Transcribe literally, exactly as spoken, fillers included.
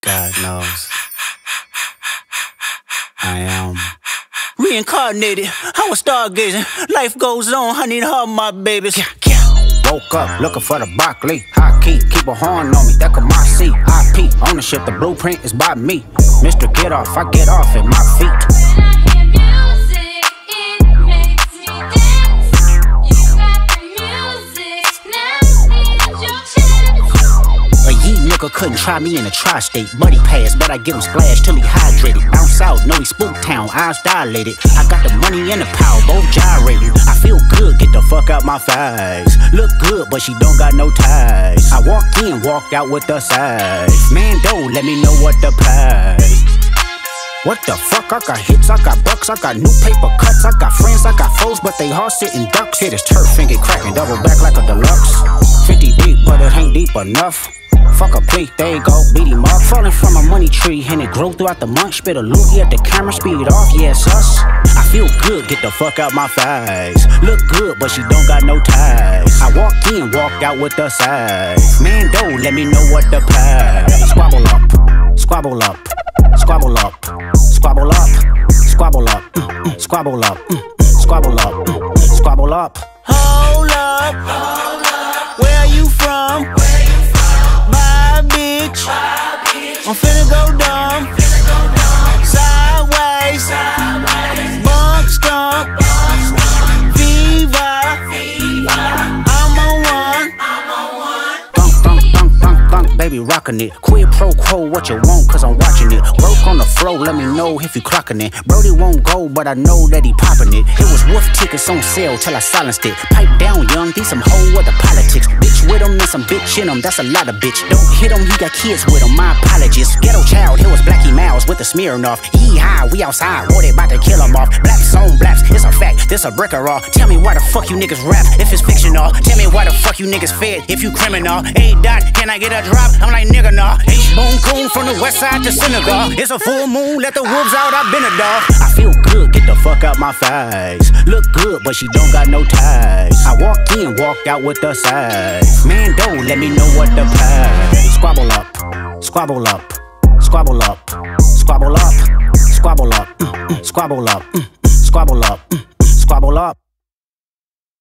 God knows I am reincarnated. I was stargazing. Life goes on. I need all my babies. Woke up looking for the broccoli. High key, keep a horn on me. That could my seat. I P ownership. The blueprint is by me. Mister Get Off, I get off at my feet. Couldn't try me in a tri-state. Buddy pass, but I give him splash till he hydrated. Bounce out, know he spook town, eyes dilated. I got the money and the power, both gyrating. I feel good, get the fuck out my face. Look good, but she don't got no ties. I walked in, walked out with the size. Man, don't let me know what to pay. What the fuck? I got hits, I got bucks, I got new paper cuts, I got friends, I got foes, but they all sitting ducks. Hit his turf and get cracking, double back like a deluxe. fifty deep, but it ain't deep enough. Fuck a plea, there you go, beat him up. Falling from a money tree, and it grew throughout the month. Spit a loogie at the camera, speed off, yeah, it's us. I feel good, get the fuck out my face. Look good, but she don't got no ties. I walked in, walked out with the size. Man, don't let me know what to pay. Squabble up, squabble up, squabble up, squabble up, squabble up, mm, mm, squabble up, mm, mm, squabble up, mm, mm, squabble up. Hold up, hold up. Where are you from? Bye, bitch. I'm finna go dumb. Sideways. Bunk skunk. Viva. I'm on one. Thunk, thunk, thunk, thunk, thunk, baby, rockin' it. Quid pro quo, what you want, cause I'm watching it. Broke on the floor, let me know if you clockin' it. Brody won't go, but I know that he poppin' it. It was wolf tickets on sale till I silenced it. Pipe down, young, these some whole other politics. Bitch with him and some bitch in him, that's a lot of bitch. Don't hit him, he got kids with him, my apologies. Ghetto child, here was Blackie Miles with the Smirnoff. Yee-haw, we outside, boy, they bout to kill him off. Blaps on blaps, it's a fact, this a brick or all. Tell me why the fuck you niggas rap if it's fictional. Tell me why the fuck you niggas fed if you criminal. A dot, can I get a drop? I'm like nigga nah. H-Boom coon from the west side to Senegal. It's a full moon, let the wolves out, I've been a dog. I feel good, get the fuck out my face. Look good, but she don't got no ties. I walked in, walked out with the size. Man, don't let me know what to pay. Squabble up, squabble up, squabble up, squabble up, squabble up, mm, mm, squabble up, mm, mm, squabble up, mm, mm, squabble up.